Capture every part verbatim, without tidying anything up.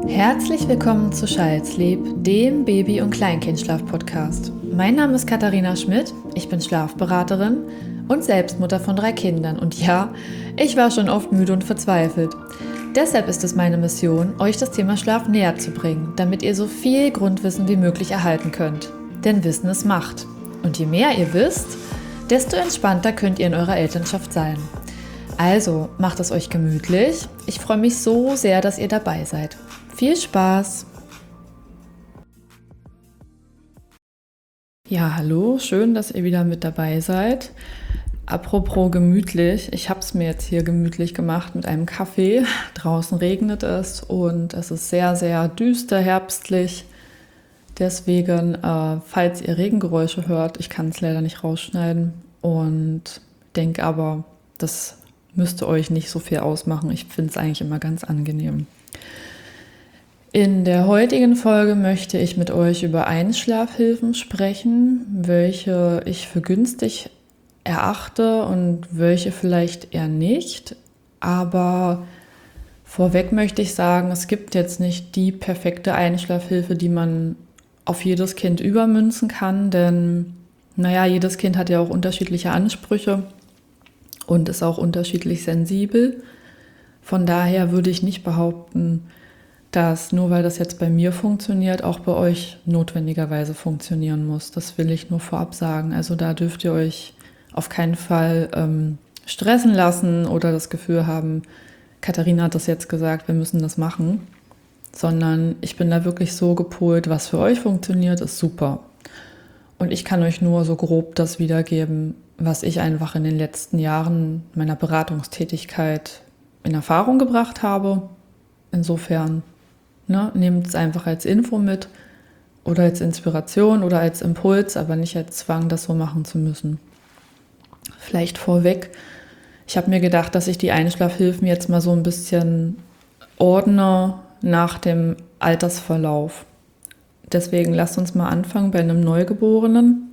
Herzlich willkommen zu Scheidsleb, dem Baby- und Kleinkindschlaf-Podcast. Mein Name ist Katharina Schmidt, ich bin Schlafberaterin und Selbstmutter von drei Kindern. Und ja, ich war schon oft müde und verzweifelt. Deshalb ist es meine Mission, euch das Thema Schlaf näher zu bringen, damit ihr so viel Grundwissen wie möglich erhalten könnt. Denn Wissen ist Macht. Und je mehr ihr wisst, desto entspannter könnt ihr in eurer Elternschaft sein. Also macht es euch gemütlich. Ich freue mich so sehr, dass ihr dabei seid. Viel Spaß! Ja, hallo, schön, dass ihr wieder mit dabei seid. Apropos gemütlich, ich habe es mir jetzt hier gemütlich gemacht mit einem Kaffee. Draußen regnet es und es ist sehr, sehr düster, herbstlich. Deswegen, äh, falls ihr Regengeräusche hört, ich kann es leider nicht rausschneiden und denke aber, das müsste euch nicht so viel ausmachen. Ich finde es eigentlich immer ganz angenehm. In der heutigen Folge möchte ich mit euch über Einschlafhilfen sprechen, welche ich für günstig erachte und welche vielleicht eher nicht. Aber vorweg möchte ich sagen, es gibt jetzt nicht die perfekte Einschlafhilfe, die man auf jedes Kind übermünzen kann, denn naja, jedes Kind hat ja auch unterschiedliche Ansprüche und ist auch unterschiedlich sensibel. Von daher würde ich nicht behaupten, dass nur weil das jetzt bei mir funktioniert, auch bei euch notwendigerweise funktionieren muss. Das will ich nur vorab sagen. Also da dürft ihr euch auf keinen Fall ähm, stressen lassen oder das Gefühl haben, Katharina hat das jetzt gesagt, wir müssen das machen. Sondern ich bin da wirklich so gepolt, was für euch funktioniert, ist super. Und ich kann euch nur so grob das wiedergeben, was ich einfach in den letzten Jahren meiner Beratungstätigkeit in Erfahrung gebracht habe. Insofern Ne, nehmt es einfach als Info mit oder als Inspiration oder als Impuls, aber nicht als Zwang, das so machen zu müssen. Vielleicht vorweg, ich habe mir gedacht, dass ich die Einschlafhilfen jetzt mal so ein bisschen ordne nach dem Altersverlauf. Deswegen lasst uns mal anfangen bei einem Neugeborenen.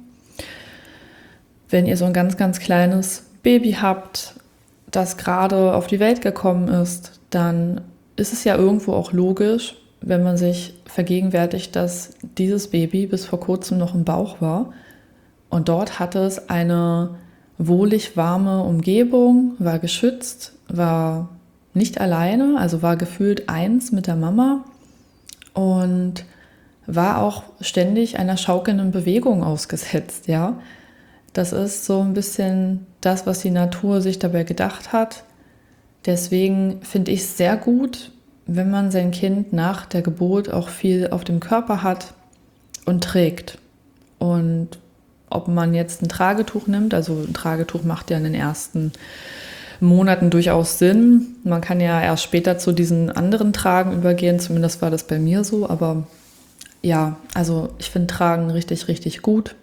Wenn ihr so ein ganz, ganz kleines Baby habt, das gerade auf die Welt gekommen ist, dann ist es ja irgendwo auch logisch, wenn man sich vergegenwärtigt, dass dieses Baby bis vor kurzem noch im Bauch war und dort hatte es eine wohlig warme Umgebung, war geschützt, war nicht alleine, also war gefühlt eins mit der Mama und war auch ständig einer schaukelnden Bewegung ausgesetzt, ja. Das ist so ein bisschen das, was die Natur sich dabei gedacht hat. Deswegen finde ich es sehr gut, wenn man sein Kind nach der Geburt auch viel auf dem Körper hat und trägt. Und ob man jetzt ein Tragetuch nimmt, also ein Tragetuch macht ja in den ersten Monaten durchaus Sinn. Man kann ja erst später zu diesen anderen Tragen übergehen, zumindest war das bei mir so. Aber ja, also ich finde Tragen richtig, richtig gut.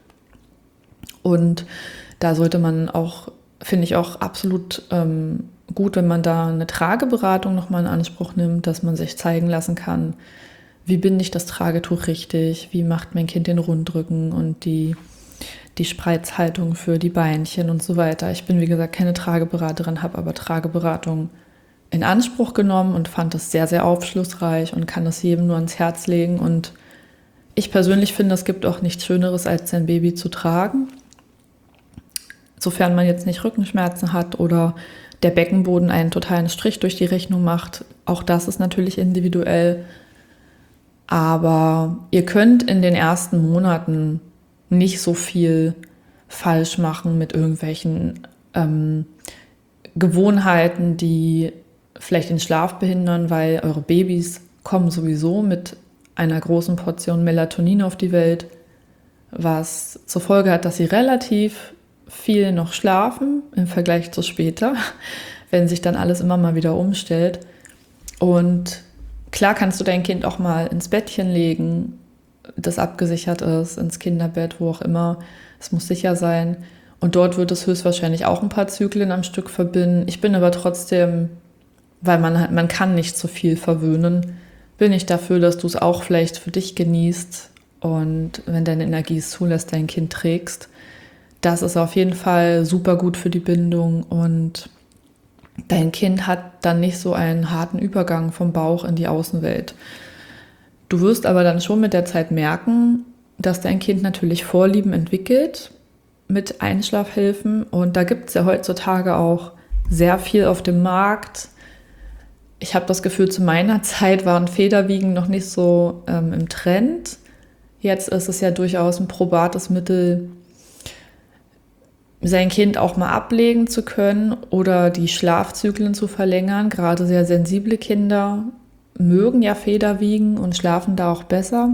Und da sollte man auch, finde ich auch absolut ähm, gut, wenn man da eine Trageberatung nochmal in Anspruch nimmt, dass man sich zeigen lassen kann, wie binde ich das Tragetuch richtig, wie macht mein Kind den Rundrücken und die, die Spreizhaltung für die Beinchen und so weiter. Ich bin, wie gesagt, keine Trageberaterin, habe aber Trageberatung in Anspruch genommen und fand das sehr, sehr aufschlussreich und kann das jedem nur ans Herz legen. Und ich persönlich finde, es gibt auch nichts Schöneres, als sein Baby zu tragen. Sofern man jetzt nicht Rückenschmerzen hat oder der Beckenboden einen totalen Strich durch die Rechnung macht. Auch das ist natürlich individuell. Aber ihr könnt in den ersten Monaten nicht so viel falsch machen mit irgendwelchen ähm, Gewohnheiten, die vielleicht den Schlaf behindern, weil eure Babys kommen sowieso mit einer großen Portion Melatonin auf die Welt, was zur Folge hat, dass sie relativ viel noch schlafen im Vergleich zu später, wenn sich dann alles immer mal wieder umstellt. Und klar kannst du dein Kind auch mal ins Bettchen legen, das abgesichert ist, ins Kinderbett, wo auch immer. Es muss sicher sein. Und dort wird es höchstwahrscheinlich auch ein paar Zyklen am Stück verbinden. Ich bin aber trotzdem, weil man, man kann nicht so viel verwöhnen, bin ich dafür, dass du es auch vielleicht für dich genießt und wenn deine Energie es zulässt, dein Kind trägst. Das ist auf jeden Fall super gut für die Bindung und dein Kind hat dann nicht so einen harten Übergang vom Bauch in die Außenwelt. Du wirst aber dann schon mit der Zeit merken, dass dein Kind natürlich Vorlieben entwickelt mit Einschlafhilfen. Und da gibt es ja heutzutage auch sehr viel auf dem Markt. Ich habe das Gefühl, zu meiner Zeit waren Federwiegen noch nicht so ähm, im Trend. Jetzt ist es ja durchaus ein probates Mittel, sein Kind auch mal ablegen zu können oder die Schlafzyklen zu verlängern. Gerade sehr sensible Kinder mögen ja Federwiegen und schlafen da auch besser.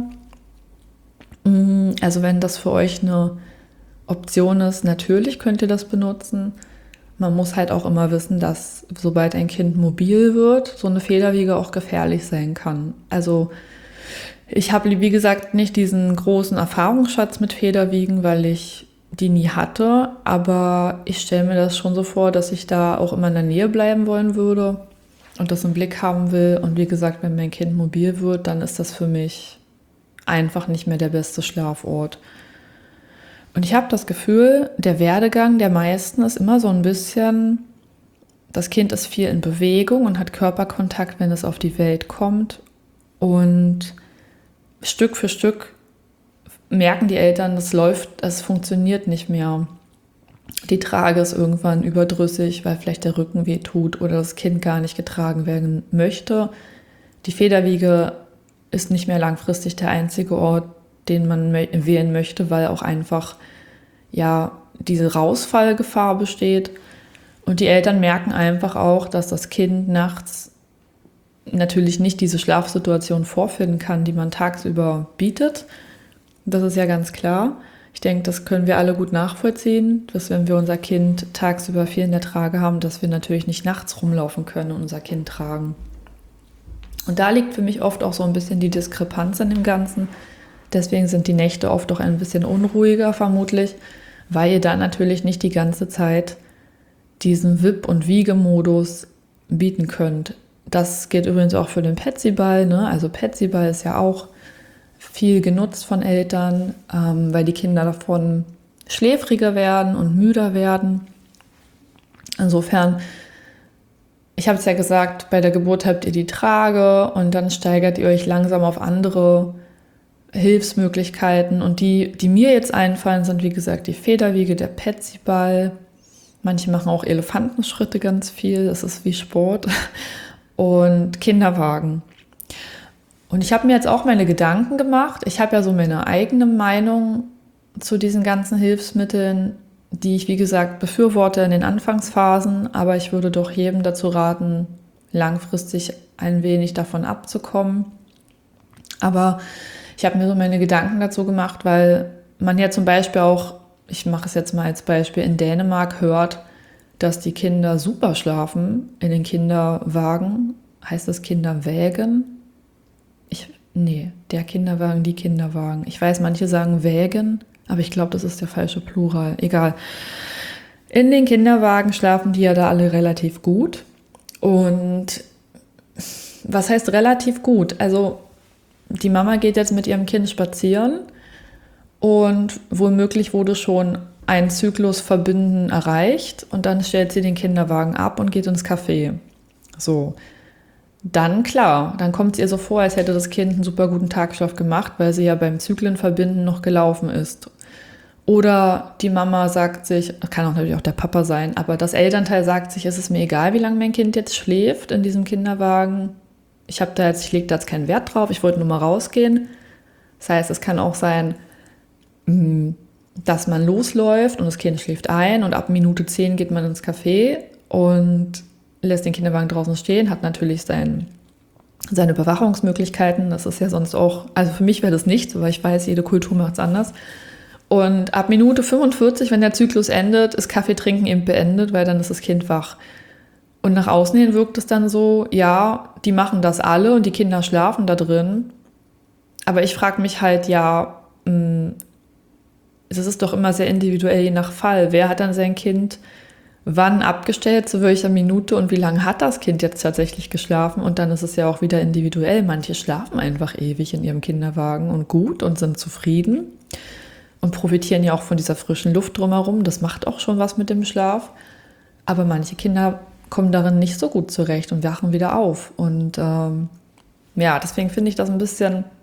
Also wenn das für euch eine Option ist, natürlich könnt ihr das benutzen. Man muss halt auch immer wissen, dass sobald ein Kind mobil wird, so eine Federwiege auch gefährlich sein kann. Also ich habe, wie gesagt, nicht diesen großen Erfahrungsschatz mit Federwiegen, weil ich die nie hatte. Aber ich stelle mir das schon so vor, dass ich da auch immer in der Nähe bleiben wollen würde und das im Blick haben will. Und wie gesagt, wenn mein Kind mobil wird, dann ist das für mich einfach nicht mehr der beste Schlafort. Und ich habe das Gefühl, der Werdegang der meisten ist immer so ein bisschen, das Kind ist viel in Bewegung und hat Körperkontakt, wenn es auf die Welt kommt. Und Stück für Stück merken die Eltern, das läuft, das funktioniert nicht mehr. Die Trage ist irgendwann überdrüssig, weil vielleicht der Rücken weh tut oder das Kind gar nicht getragen werden möchte. Die Federwiege ist nicht mehr langfristig der einzige Ort, den man wählen möchte, weil auch einfach ja diese Rausfallgefahr besteht. Und die Eltern merken einfach auch, dass das Kind nachts natürlich nicht diese Schlafsituation vorfinden kann, die man tagsüber bietet. Das ist ja ganz klar. Ich denke, das können wir alle gut nachvollziehen, dass wenn wir unser Kind tagsüber viel in der Trage haben, dass wir natürlich nicht nachts rumlaufen können und unser Kind tragen. Und da liegt für mich oft auch so ein bisschen die Diskrepanz in dem Ganzen. Deswegen sind die Nächte oft auch ein bisschen unruhiger vermutlich, weil ihr da natürlich nicht die ganze Zeit diesen Wipp- und Wiegemodus bieten könnt. Das gilt übrigens auch für den Petsyball, ne? Also Petsyball ist ja auch viel genutzt von Eltern, ähm, weil die Kinder davon schläfriger werden und müder werden. Insofern, ich habe es ja gesagt, bei der Geburt habt ihr die Trage und dann steigert ihr euch langsam auf andere Hilfsmöglichkeiten. Und die, die mir jetzt einfallen, sind wie gesagt die Federwiege, der Petsyball. Manche machen auch Elefantenschritte ganz viel, das ist wie Sport. Und Kinderwagen. Und ich habe mir jetzt auch meine Gedanken gemacht. Ich habe ja so meine eigene Meinung zu diesen ganzen Hilfsmitteln, die ich, wie gesagt, befürworte in den Anfangsphasen. Aber ich würde doch jedem dazu raten, langfristig ein wenig davon abzukommen. Aber ich habe mir so meine Gedanken dazu gemacht, weil man ja zum Beispiel auch, ich mache es jetzt mal als Beispiel, in Dänemark hört, dass die Kinder super schlafen in den Kinderwagen. Heißt das Kinderwägen? Ich, nee, der Kinderwagen, die Kinderwagen. Ich weiß, manche sagen Wägen, aber ich glaube, das ist der falsche Plural. Egal. In den Kinderwagen schlafen die ja da alle relativ gut. Und was heißt relativ gut? Also die Mama geht jetzt mit ihrem Kind spazieren und womöglich wurde schon ein Zyklus verbinden erreicht und dann stellt sie den Kinderwagen ab und geht ins Café. So, dann klar, dann kommt es ihr so vor, als hätte das Kind einen super guten Tagschlaf gemacht, weil sie ja beim Zyklenverbinden noch gelaufen ist. Oder die Mama sagt sich, kann auch natürlich auch der Papa sein, aber das Elternteil sagt sich, es ist mir egal, wie lange mein Kind jetzt schläft in diesem Kinderwagen. Ich habe da jetzt, ich lege da jetzt keinen Wert drauf, ich wollte nur mal rausgehen. Das heißt, es kann auch sein, dass man losläuft und das Kind schläft ein und ab Minute zehn geht man ins Café und lässt den Kinderwagen draußen stehen, hat natürlich sein, seine Überwachungsmöglichkeiten. Das ist ja sonst auch, also für mich wäre das nichts, aber ich weiß, jede Kultur macht es anders. Und ab Minute fünfundvierzig, wenn der Zyklus endet, ist Kaffeetrinken eben beendet, weil dann ist das Kind wach. Und nach außen hin wirkt es dann so, ja, die machen das alle und die Kinder schlafen da drin. Aber ich frage mich halt, ja, es ist doch immer sehr individuell je nach Fall. Wer hat dann sein Kind wann abgestellt, zu welcher Minute und wie lange hat das Kind jetzt tatsächlich geschlafen? Und dann ist es ja auch wieder individuell. Manche schlafen einfach ewig in ihrem Kinderwagen und gut und sind zufrieden und profitieren ja auch von dieser frischen Luft drumherum. Das macht auch schon was mit dem Schlaf. Aber manche Kinder kommen darin nicht so gut zurecht und wachen wieder auf. Und ähm, ja, deswegen finde ich das ein bisschen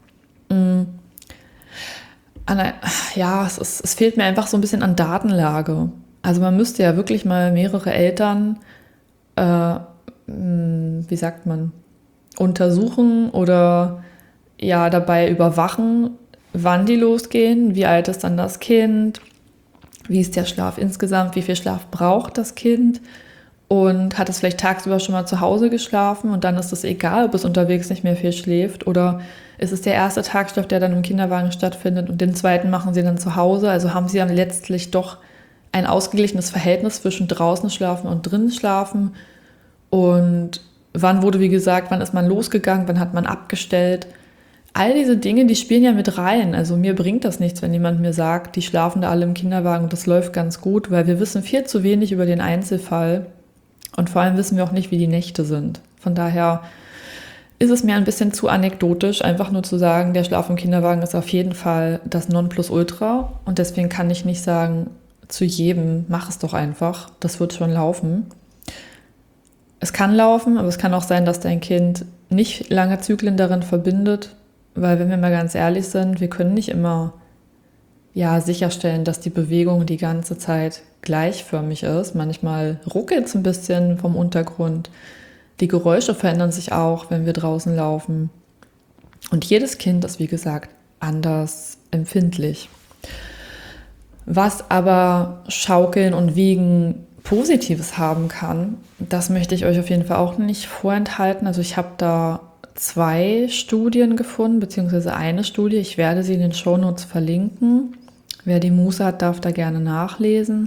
An der, ja, es, ist, es fehlt mir einfach so ein bisschen an Datenlage. Also man müsste ja wirklich mal mehrere Eltern, äh, wie sagt man, untersuchen oder ja dabei überwachen, wann die losgehen, wie alt ist dann das Kind, wie ist der Schlaf insgesamt, wie viel Schlaf braucht das Kind und hat es vielleicht tagsüber schon mal zu Hause geschlafen und dann ist es egal, ob es unterwegs nicht mehr viel schläft oder ist es der erste Tagschlaf, der dann im Kinderwagen stattfindet und den zweiten machen sie dann zu Hause. Also haben sie dann letztlich doch ein ausgeglichenes Verhältnis zwischen draußen schlafen und drinnen schlafen und wann wurde, wie gesagt, wann ist man losgegangen, wann hat man abgestellt. All diese Dinge, die spielen ja mit rein. Also mir bringt das nichts, wenn jemand mir sagt, die schlafen da alle im Kinderwagen und das läuft ganz gut, weil wir wissen viel zu wenig über den Einzelfall und vor allem wissen wir auch nicht, wie die Nächte sind. Von daher ist es mir ein bisschen zu anekdotisch, einfach nur zu sagen, der Schlaf im Kinderwagen ist auf jeden Fall das Nonplusultra und deswegen kann ich nicht sagen, zu jedem, mach es doch einfach, das wird schon laufen. Es kann laufen, aber es kann auch sein, dass dein Kind nicht lange Zyklen darin verbindet, weil wenn wir mal ganz ehrlich sind, wir können nicht immer ja, sicherstellen, dass die Bewegung die ganze Zeit gleichförmig ist. Manchmal ruckelt es ein bisschen vom Untergrund. Die Geräusche verändern sich auch, wenn wir draußen laufen. Und jedes Kind ist, wie gesagt, anders empfindlich. Was aber Schaukeln und Wiegen Positives haben kann, das möchte ich euch auf jeden Fall auch nicht vorenthalten. Also ich habe da zwei Studien gefunden, beziehungsweise eine Studie. Ich werde sie in den Shownotes verlinken. Wer die Muße hat, darf da gerne nachlesen.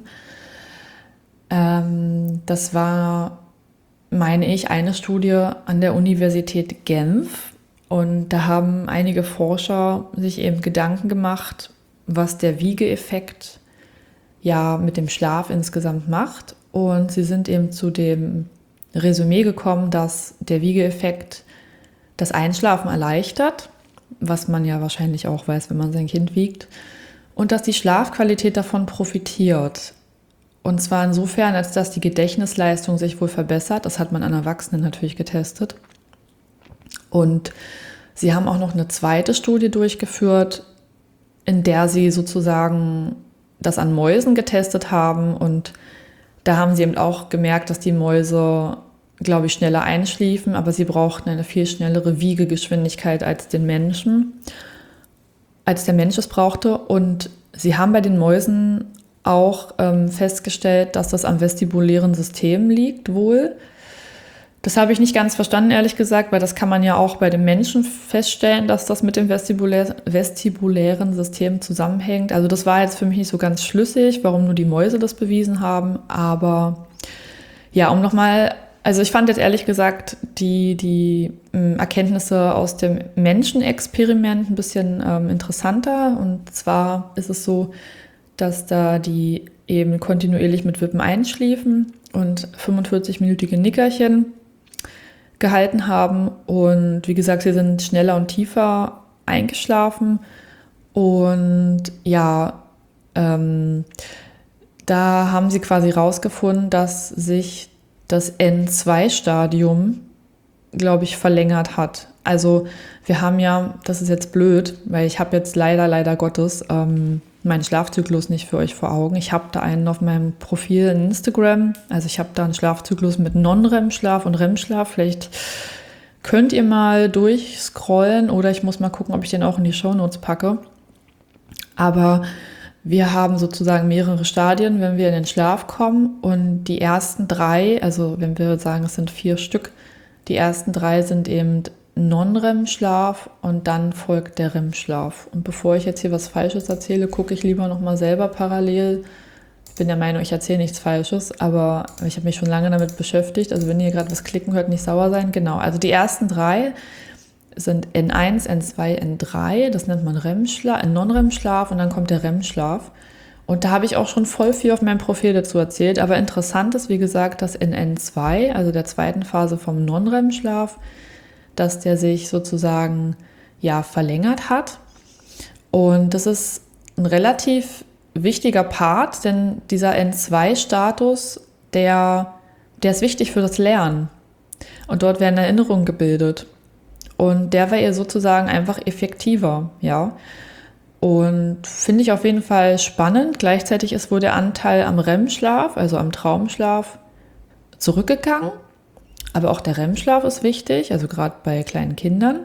Ähm, das war, meine ich, eine Studie an der Universität Genf. Und da haben einige Forscher sich eben Gedanken gemacht, was der Wiegeeffekt ja mit dem Schlaf insgesamt macht. Und sie sind eben zu dem Resümee gekommen, dass der Wiegeeffekt das Einschlafen erleichtert, was man ja wahrscheinlich auch weiß, wenn man sein Kind wiegt, und dass die Schlafqualität davon profitiert. Und zwar insofern, als dass die Gedächtnisleistung sich wohl verbessert. Das hat man an Erwachsenen natürlich getestet. Und sie haben auch noch eine zweite Studie durchgeführt, in der sie sozusagen das an Mäusen getestet haben. Und da haben sie eben auch gemerkt, dass die Mäuse, glaube ich, schneller einschliefen, aber sie brauchten eine viel schnellere Wiegegeschwindigkeit als den Menschen, als der Mensch es brauchte. Und sie haben bei den Mäusen auch ähm, festgestellt, dass das am vestibulären System liegt wohl. Das habe ich nicht ganz verstanden, ehrlich gesagt, weil das kann man ja auch bei den Menschen feststellen, dass das mit dem vestibulär, vestibulären System zusammenhängt. Also das war jetzt für mich nicht so ganz schlüssig, warum nur die Mäuse das bewiesen haben. Aber ja, um nochmal, also ich fand jetzt ehrlich gesagt die, die ähm, Erkenntnisse aus dem Menschenexperiment ein bisschen ähm, interessanter. Und zwar ist es so, dass da die eben kontinuierlich mit Wippen einschliefen und fünfundvierzig-minütige Nickerchen gehalten haben. Und wie gesagt, sie sind schneller und tiefer eingeschlafen. Und ja, ähm, da haben sie quasi rausgefunden, dass sich das N zwei Stadium, glaube ich, verlängert hat. Also wir haben ja, das ist jetzt blöd, weil ich habe jetzt leider, leider Gottes ähm, meinen Schlafzyklus nicht für euch vor Augen. Ich habe da einen auf meinem Profil in Instagram. Also ich habe da einen Schlafzyklus mit Non-R E M-Schlaf und R E M-Schlaf. Vielleicht könnt ihr mal durchscrollen oder ich muss mal gucken, ob ich den auch in die Shownotes packe. Aber wir haben sozusagen mehrere Stadien, wenn wir in den Schlaf kommen. Und die ersten drei, also wenn wir sagen, es sind vier Stück, die ersten drei sind eben Non-R E M-Schlaf und dann folgt der R E M-Schlaf. Und bevor ich jetzt hier was Falsches erzähle, gucke ich lieber nochmal selber parallel. Ich bin der Meinung, ich erzähle nichts Falsches, aber ich habe mich schon lange damit beschäftigt. Also wenn ihr gerade was klicken hört, nicht sauer sein. Genau, also die ersten drei sind N eins, N zwei, N drei. Das nennt man R E M-Schlaf, Non-R E M-Schlaf und dann kommt der R E M-Schlaf. Und da habe ich auch schon voll viel auf meinem Profil dazu erzählt. Aber interessant ist, wie gesagt, dass in N zwei, also der zweiten Phase vom Non-R E M-Schlaf, dass der sich sozusagen ja verlängert hat. Und das ist ein relativ wichtiger Part, denn dieser N zwei Status, der, der ist wichtig für das Lernen. Und dort werden Erinnerungen gebildet. Und der war ihr sozusagen einfach effektiver, ja. Und finde ich auf jeden Fall spannend. Gleichzeitig ist wohl der Anteil am R E M-Schlaf, also am Traumschlaf, zurückgegangen. Aber auch der R E M-Schlaf ist wichtig, also gerade bei kleinen Kindern.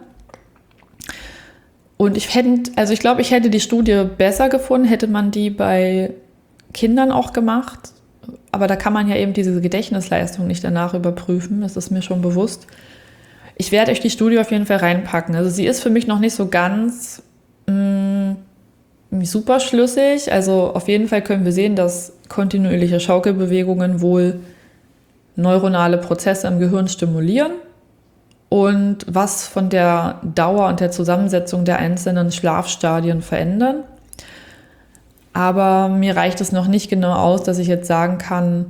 Und ich hätte, also ich glaube, ich hätte die Studie besser gefunden, hätte man die bei Kindern auch gemacht. Aber da kann man ja eben diese Gedächtnisleistung nicht danach überprüfen, das ist mir schon bewusst. Ich werde euch die Studie auf jeden Fall reinpacken. Also sie ist für mich noch nicht so ganz mh, super schlüssig. Also auf jeden Fall können wir sehen, dass kontinuierliche Schaukelbewegungen wohl neuronale Prozesse im Gehirn stimulieren und was von der Dauer und der Zusammensetzung der einzelnen Schlafstadien verändern. Aber mir reicht es noch nicht genau aus, dass ich jetzt sagen kann,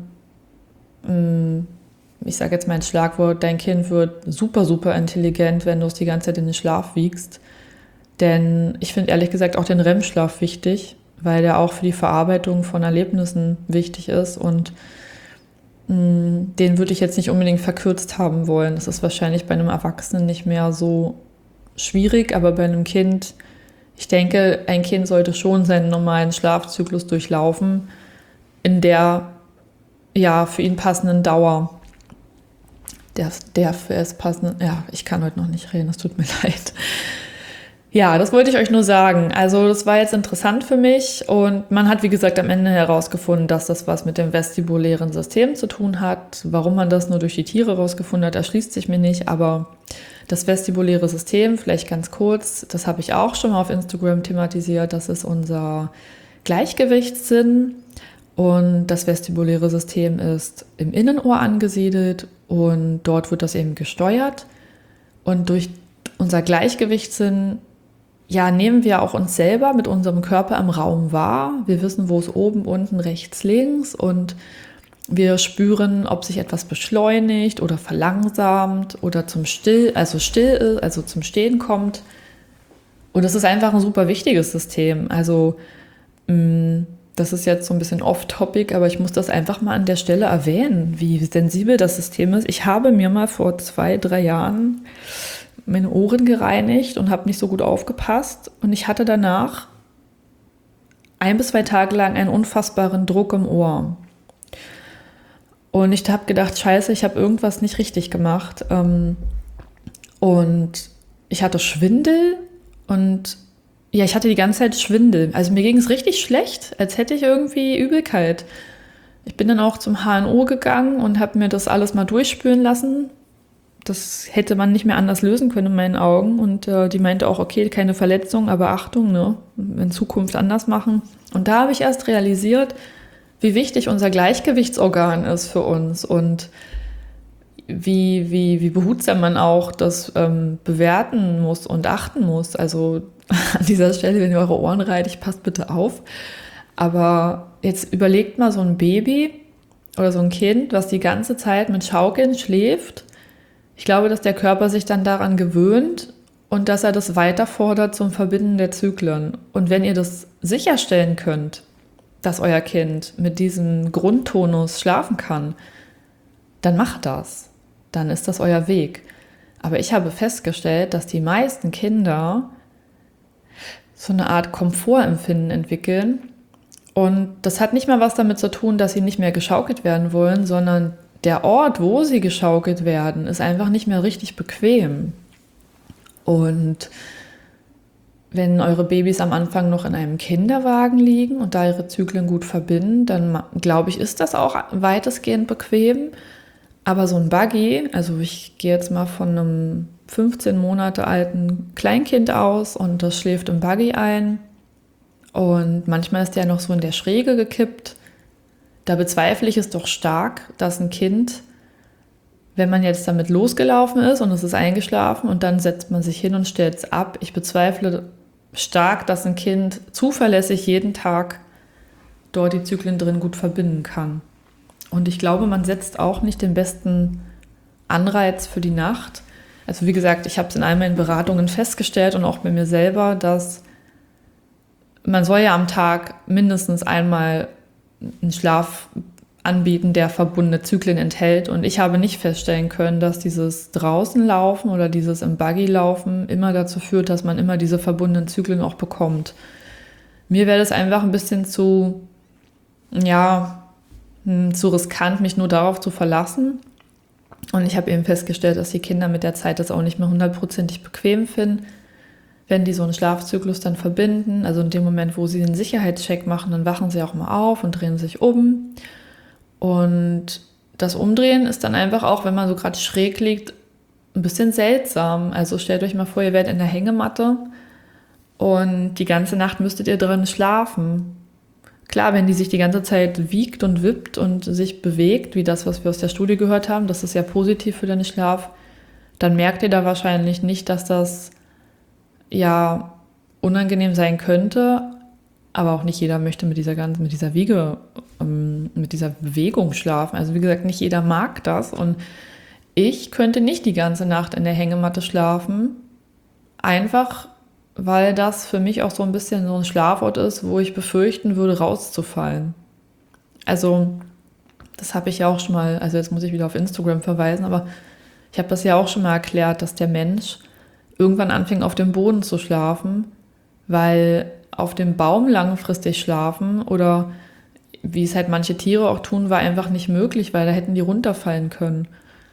ich sage jetzt mal ein Schlagwort, dein Kind wird super, super intelligent, wenn du es die ganze Zeit in den Schlaf wiegst. Denn ich finde ehrlich gesagt auch den R E M-Schlaf wichtig, weil der auch für die Verarbeitung von Erlebnissen wichtig ist und mh, den würde ich jetzt nicht unbedingt verkürzt haben wollen. Das ist wahrscheinlich bei einem Erwachsenen nicht mehr so schwierig, aber bei einem Kind, ich denke, ein Kind sollte schon seinen normalen Schlafzyklus durchlaufen in der ja für ihn passenden Dauer. Der, der für es passenden, ja, ich kann heute noch nicht reden, es tut mir leid. Ja, das wollte ich euch nur sagen. Also das war jetzt interessant für mich und man hat, wie gesagt, am Ende herausgefunden, dass das was mit dem vestibulären System zu tun hat. Warum man das nur durch die Tiere herausgefunden hat, erschließt sich mir nicht, aber das vestibuläre System, vielleicht ganz kurz, das habe ich auch schon mal auf Instagram thematisiert, das ist unser Gleichgewichtssinn und das vestibuläre System ist im Innenohr angesiedelt und dort wird das eben gesteuert und durch unser Gleichgewichtssinn ja, nehmen wir auch uns selber mit unserem Körper im Raum wahr. Wir wissen, wo es oben, unten, rechts, links und wir spüren, ob sich etwas beschleunigt oder verlangsamt oder zum Still, also still ist, also zum Stehen kommt. Und das ist einfach ein super wichtiges System. Also mh, das ist jetzt so ein bisschen off-topic, aber ich muss das einfach mal an der Stelle erwähnen, wie sensibel das System ist. Ich habe mir mal vor zwei, drei Jahren meine Ohren gereinigt und habe nicht so gut aufgepasst. Und ich hatte danach ein bis zwei Tage lang einen unfassbaren Druck im Ohr. Und ich habe gedacht, scheiße, ich habe irgendwas nicht richtig gemacht. Und ich hatte Schwindel und ja, ich hatte die ganze Zeit Schwindel. Also mir ging es richtig schlecht, als hätte ich irgendwie Übelkeit. Ich bin dann auch zum H N O gegangen und habe mir das alles mal durchspüren lassen. Das hätte man nicht mehr anders lösen können in meinen Augen. Und äh, die meinte auch, okay, keine Verletzung, aber Achtung, ne, in Zukunft anders machen. Und da habe ich erst realisiert, wie wichtig unser Gleichgewichtsorgan ist für uns und wie, wie, wie behutsam man auch das ähm, bewerten muss und achten muss. Also an dieser Stelle, wenn ihr eure Ohren reitet, passt bitte auf. Aber jetzt überlegt mal so ein Baby oder so ein Kind, was die ganze Zeit mit Schaukeln schläft. Ich glaube, dass der Körper sich dann daran gewöhnt und dass er das weiter fordert zum Verbinden der Zyklen. Und wenn ihr das sicherstellen könnt, dass euer Kind mit diesem Grundtonus schlafen kann, dann macht das. Dann ist das euer Weg. Aber ich habe festgestellt, dass die meisten Kinder so eine Art Komfortempfinden entwickeln. Und das hat nicht mal was damit zu tun, dass sie nicht mehr geschaukelt werden wollen, sondern der Ort, wo sie geschaukelt werden, ist einfach nicht mehr richtig bequem. Und wenn eure Babys am Anfang noch in einem Kinderwagen liegen und da ihre Zyklen gut verbinden, dann glaube ich, ist das auch weitestgehend bequem. Aber so ein Buggy, also ich gehe jetzt mal von einem fünfzehn Monate alten Kleinkind aus und das schläft im Buggy ein und manchmal ist der noch so in der Schräge gekippt. Da bezweifle ich es doch stark, dass ein Kind, wenn man jetzt damit losgelaufen ist und es ist eingeschlafen und dann setzt man sich hin und stellt es ab, ich bezweifle stark, dass ein Kind zuverlässig jeden Tag dort die Zyklen drin gut verbinden kann. Und ich glaube, man setzt auch nicht den besten Anreiz für die Nacht. Also wie gesagt, ich habe es in all meinen Beratungen festgestellt und auch bei mir selber, dass man soll ja am Tag mindestens einmal einen Schlaf, anbieten, der verbundene Zyklen enthält. Und ich habe nicht feststellen können, dass dieses draußen Laufen oder dieses im Buggy laufen immer dazu führt, dass man immer diese verbundenen Zyklen auch bekommt. Mir wäre das einfach ein bisschen zu, ja, zu riskant, mich nur darauf zu verlassen. Und ich habe eben festgestellt, dass die Kinder mit der Zeit das auch nicht mehr hundertprozentig bequem finden, wenn die so einen Schlafzyklus dann verbinden. Also in dem Moment, wo sie den Sicherheitscheck machen, dann wachen sie auch mal auf und drehen sich um. Und das Umdrehen ist dann einfach auch, wenn man so gerade schräg liegt, ein bisschen seltsam. Also stellt euch mal vor, ihr werdet in der Hängematte und die ganze Nacht müsstet ihr drin schlafen. Klar, wenn die sich die ganze Zeit wiegt und wippt und sich bewegt, wie das, was wir aus der Studie gehört haben, das ist ja positiv für deinen Schlaf, dann merkt ihr da wahrscheinlich nicht, dass das ja unangenehm sein könnte. Aber auch nicht jeder möchte mit dieser ganzen, mit dieser Wiege, mit dieser Bewegung schlafen. Also wie gesagt, nicht jeder mag das. Und ich könnte nicht die ganze Nacht in der Hängematte schlafen. Einfach, weil das für mich auch so ein bisschen so ein Schlafort ist, wo ich befürchten würde, rauszufallen. Also das habe ich ja auch schon mal, also jetzt muss ich wieder auf Instagram verweisen, aber ich habe das ja auch schon mal erklärt, dass der Mensch irgendwann anfing, auf dem Boden zu schlafen, weil auf dem Baum langfristig schlafen oder wie es halt manche Tiere auch tun, war einfach nicht möglich, weil da hätten die runterfallen können.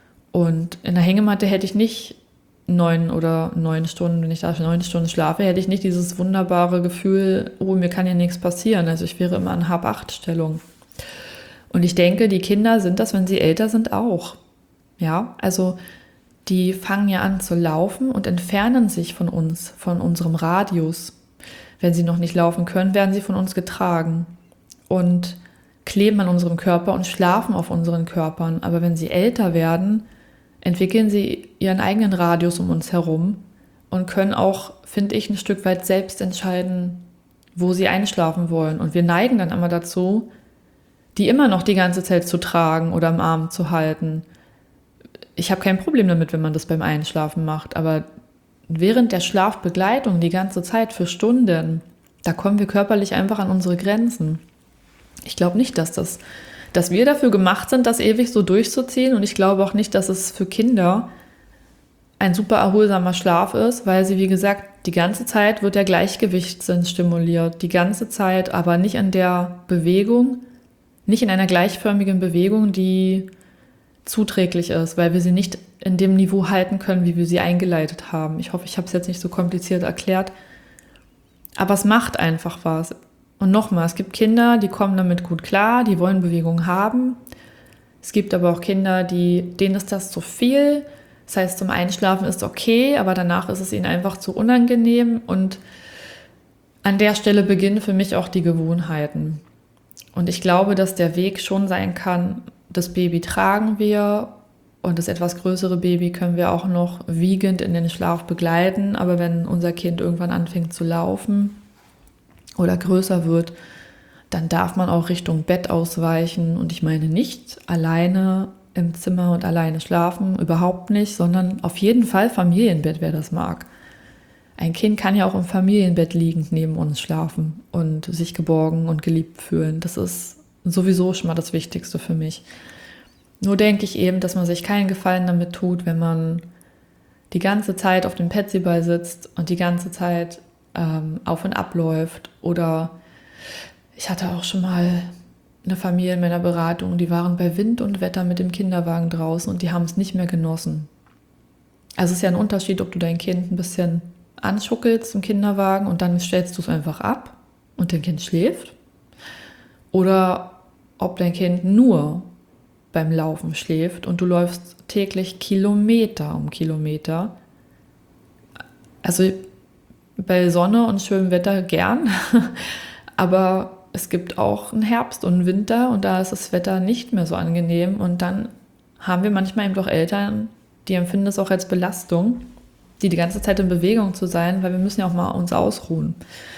Und in der Hängematte hätte ich nicht neun oder neun Stunden, wenn ich da neun Stunden schlafe, hätte ich nicht dieses wunderbare Gefühl, oh, mir kann ja nichts passieren. Also ich wäre immer in Hab-Acht-Stellung. Und ich denke, die Kinder sind das, wenn sie älter sind, auch. Ja, also die fangen ja an zu laufen und entfernen sich von uns, von unserem Radius. Wenn sie noch nicht laufen können, werden sie von uns getragen und kleben an unserem Körper und schlafen auf unseren Körpern. Aber wenn sie älter werden, entwickeln sie ihren eigenen Radius um uns herum und können auch, finde ich, ein Stück weit selbst entscheiden, wo sie einschlafen wollen. Und wir neigen dann immer dazu, die immer noch die ganze Zeit zu tragen oder im Arm zu halten. Ich habe kein Problem damit, wenn man das beim Einschlafen macht, aber während der Schlafbegleitung die ganze Zeit für Stunden, da kommen wir körperlich einfach an unsere Grenzen. Ich glaube nicht, dass das, dass wir dafür gemacht sind, das ewig so durchzuziehen, und ich glaube auch nicht, dass es für Kinder ein super erholsamer Schlaf ist, weil sie, wie gesagt, die ganze Zeit wird der Gleichgewichtssinn stimuliert, die ganze Zeit, aber nicht in der Bewegung, nicht in einer gleichförmigen Bewegung, die zuträglich ist, weil wir sie nicht in dem Niveau halten können, wie wir sie eingeleitet haben. Ich hoffe, ich habe es jetzt nicht so kompliziert erklärt, aber es macht einfach was. Und nochmal, es gibt Kinder, die kommen damit gut klar, die wollen Bewegung haben. Es gibt aber auch Kinder, die, denen ist das zu viel. Das heißt, zum Einschlafen ist okay, aber danach ist es ihnen einfach zu unangenehm. Und an der Stelle beginnen für mich auch die Gewohnheiten. Und ich glaube, dass der Weg schon sein kann, das Baby tragen wir und das etwas größere Baby können wir auch noch wiegend in den Schlaf begleiten. Aber wenn unser Kind irgendwann anfängt zu laufen oder größer wird, dann darf man auch Richtung Bett ausweichen. Und ich meine nicht alleine im Zimmer und alleine schlafen, überhaupt nicht, sondern auf jeden Fall Familienbett, wer das mag. Ein Kind kann ja auch im Familienbett liegend neben uns schlafen und sich geborgen und geliebt fühlen. Das ist sowieso schon mal das Wichtigste für mich. Nur denke ich eben, dass man sich keinen Gefallen damit tut, wenn man die ganze Zeit auf dem Petsyball sitzt und die ganze Zeit ähm, auf und ab läuft. Oder ich hatte auch schon mal eine Familie in meiner Beratung, die waren bei Wind und Wetter mit dem Kinderwagen draußen und die haben es nicht mehr genossen. Also es ist ja ein Unterschied, ob du dein Kind ein bisschen anschuckelst im Kinderwagen und dann stellst du es einfach ab und dein Kind schläft. Oder ob dein Kind nur beim Laufen schläft und du läufst täglich Kilometer um Kilometer. Also bei Sonne und schönem Wetter gern, aber es gibt auch einen Herbst und einen Winter und da ist das Wetter nicht mehr so angenehm und dann haben wir manchmal eben doch Eltern, die empfinden es auch als Belastung, die die ganze Zeit in Bewegung zu sein, weil wir müssen ja auch mal uns ausruhen.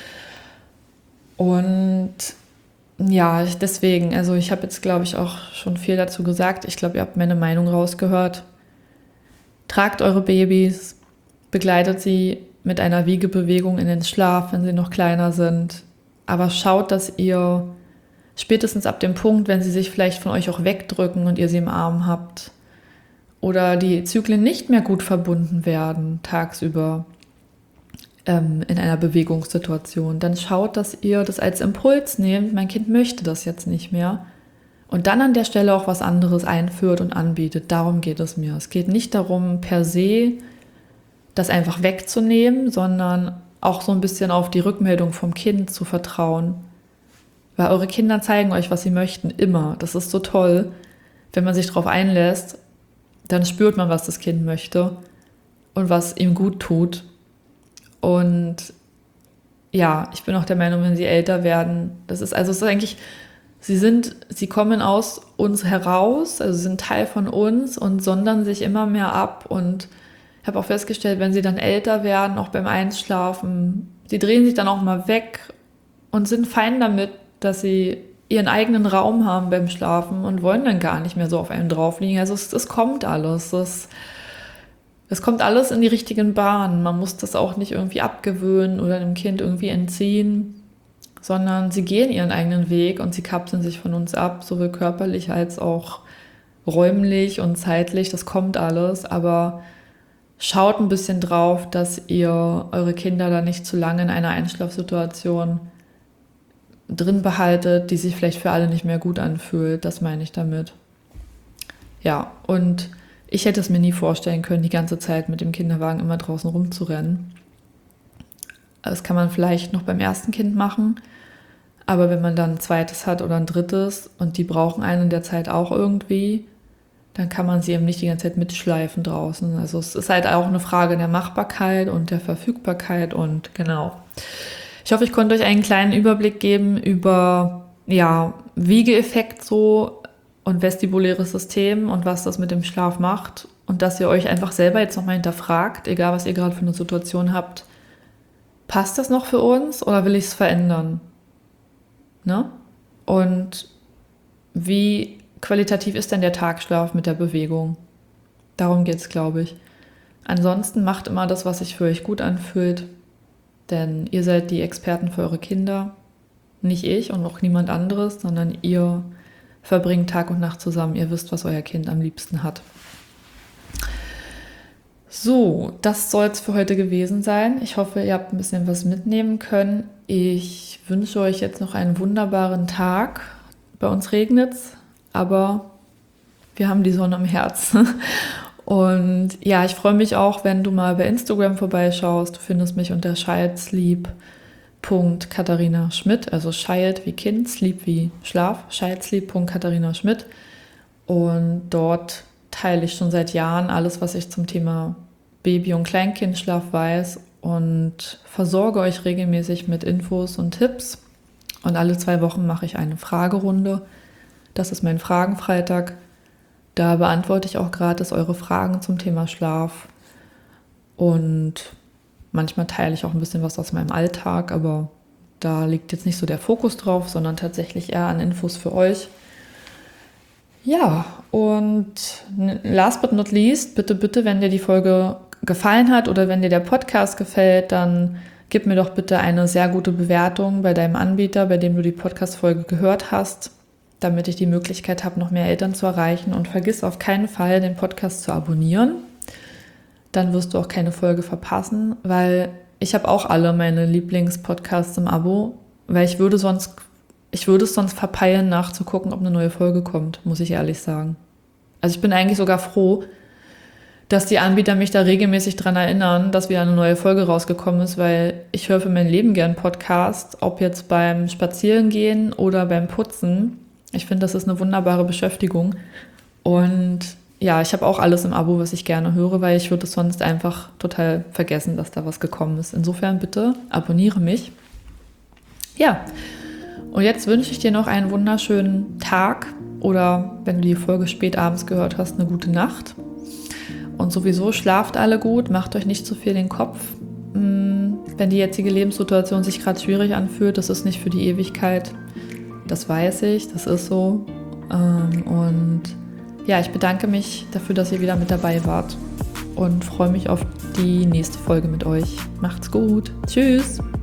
Und ja, deswegen, also ich habe jetzt, glaube ich, auch schon viel dazu gesagt. Ich glaube, ihr habt meine Meinung rausgehört. Tragt eure Babys, begleitet sie mit einer Wiegebewegung in den Schlaf, wenn sie noch kleiner sind. Aber schaut, dass ihr Spätestens ab dem Punkt, wenn sie sich vielleicht von euch auch wegdrücken und ihr sie im Arm habt oder die Zyklen nicht mehr gut verbunden werden tagsüber ähm, in einer Bewegungssituation, dann schaut, dass ihr das als Impuls nehmt, mein Kind möchte das jetzt nicht mehr und dann an der Stelle auch was anderes einführt und anbietet. Darum geht es mir. Es geht nicht darum, per se das einfach wegzunehmen, sondern auch so ein bisschen auf die Rückmeldung vom Kind zu vertrauen. Weil eure Kinder zeigen euch, was sie möchten, immer. Das ist so toll. Wenn man sich darauf einlässt, dann spürt man, was das Kind möchte und was ihm gut tut. Und ja, ich bin auch der Meinung, wenn sie älter werden, das ist also es ist eigentlich, sie sind, sie kommen aus uns heraus, also sind Teil von uns und sondern sich immer mehr ab. Und ich habe auch festgestellt, wenn sie dann älter werden, auch beim Einschlafen, sie drehen sich dann auch mal weg und sind fein damit, dass sie ihren eigenen Raum haben beim Schlafen und wollen dann gar nicht mehr so auf einem drauf liegen. Also es, es kommt alles. Es, es kommt alles in die richtigen Bahnen. Man muss das auch nicht irgendwie abgewöhnen oder dem Kind irgendwie entziehen, sondern sie gehen ihren eigenen Weg und sie kapseln sich von uns ab, sowohl körperlich als auch räumlich und zeitlich. Das kommt alles, aber schaut ein bisschen drauf, dass ihr eure Kinder da nicht zu lange in einer Einschlafsituation drin behaltet, die sich vielleicht für alle nicht mehr gut anfühlt. Das meine ich damit. Ja, und ich hätte es mir nie vorstellen können, die ganze Zeit mit dem Kinderwagen immer draußen rumzurennen. Das kann man vielleicht noch beim ersten Kind machen, aber wenn man dann ein zweites hat oder ein drittes und die brauchen einen in der Zeit auch irgendwie, dann kann man sie eben nicht die ganze Zeit mitschleifen draußen. Also es ist halt auch eine Frage der Machbarkeit und der Verfügbarkeit und genau. Ich hoffe, ich konnte euch einen kleinen Überblick geben über ja, Wiegeeffekt so und vestibuläres System und was das mit dem Schlaf macht und dass ihr euch einfach selber jetzt nochmal hinterfragt, egal was ihr gerade für eine Situation habt, passt das noch für uns oder will ich es verändern? Ne? Und wie qualitativ ist denn der Tagschlaf mit der Bewegung? Darum geht es, glaube ich. Ansonsten macht immer das, was sich für euch gut anfühlt. Denn ihr seid die Experten für eure Kinder, nicht ich und auch niemand anderes, sondern ihr verbringt Tag und Nacht zusammen. Ihr wisst, was euer Kind am liebsten hat. So, das soll es für heute gewesen sein. Ich hoffe, ihr habt ein bisschen was mitnehmen können. Ich wünsche euch jetzt noch einen wunderbaren Tag. Bei uns regnet es, aber wir haben die Sonne im Herzen. Und ja, ich freue mich auch, wenn du mal bei Instagram vorbeischaust. Du findest mich unter childsleep punkt katharina schmidt, also child wie Kind, sleep wie Schlaf, childsleep punkt katharina schmidt. Und dort teile ich schon seit Jahren alles, was ich zum Thema Baby- und Kleinkindschlaf weiß und versorge euch regelmäßig mit Infos und Tipps. Und alle zwei Wochen mache ich eine Fragerunde. Das ist mein Fragenfreitag. Da beantworte ich auch gratis eure Fragen zum Thema Schlaf und manchmal teile ich auch ein bisschen was aus meinem Alltag, aber da liegt jetzt nicht so der Fokus drauf, sondern tatsächlich eher an Infos für euch. Ja, und last but not least, bitte, bitte, wenn dir die Folge gefallen hat oder wenn dir der Podcast gefällt, dann gib mir doch bitte eine sehr gute Bewertung bei deinem Anbieter, bei dem du die Podcast-Folge gehört hast, damit ich die Möglichkeit habe, noch mehr Eltern zu erreichen. Und vergiss auf keinen Fall, den Podcast zu abonnieren. Dann wirst du auch keine Folge verpassen, weil ich habe auch alle meine Lieblingspodcasts im Abo, weil ich würde sonst, ich würde es sonst verpeilen, nachzugucken, ob eine neue Folge kommt, muss ich ehrlich sagen. Also ich bin eigentlich sogar froh, dass die Anbieter mich da regelmäßig dran erinnern, dass wieder eine neue Folge rausgekommen ist, weil ich höre für mein Leben gern Podcast, ob jetzt beim Spazierengehen oder beim Putzen. Ich finde, das ist eine wunderbare Beschäftigung. Und ja, ich habe auch alles im Abo, was ich gerne höre, weil ich würde es sonst einfach total vergessen, dass da was gekommen ist. Insofern bitte abonniere mich. Ja, und jetzt wünsche ich dir noch einen wunderschönen Tag oder, wenn du die Folge spät abends gehört hast, eine gute Nacht. Und sowieso schlaft alle gut, macht euch nicht zu viel den Kopf. Wenn die jetzige Lebenssituation sich gerade schwierig anfühlt, das ist nicht für die Ewigkeit. Das weiß ich, das ist so. Und ja, ich bedanke mich dafür, dass ihr wieder mit dabei wart und freue mich auf die nächste Folge mit euch. Macht's gut. Tschüss.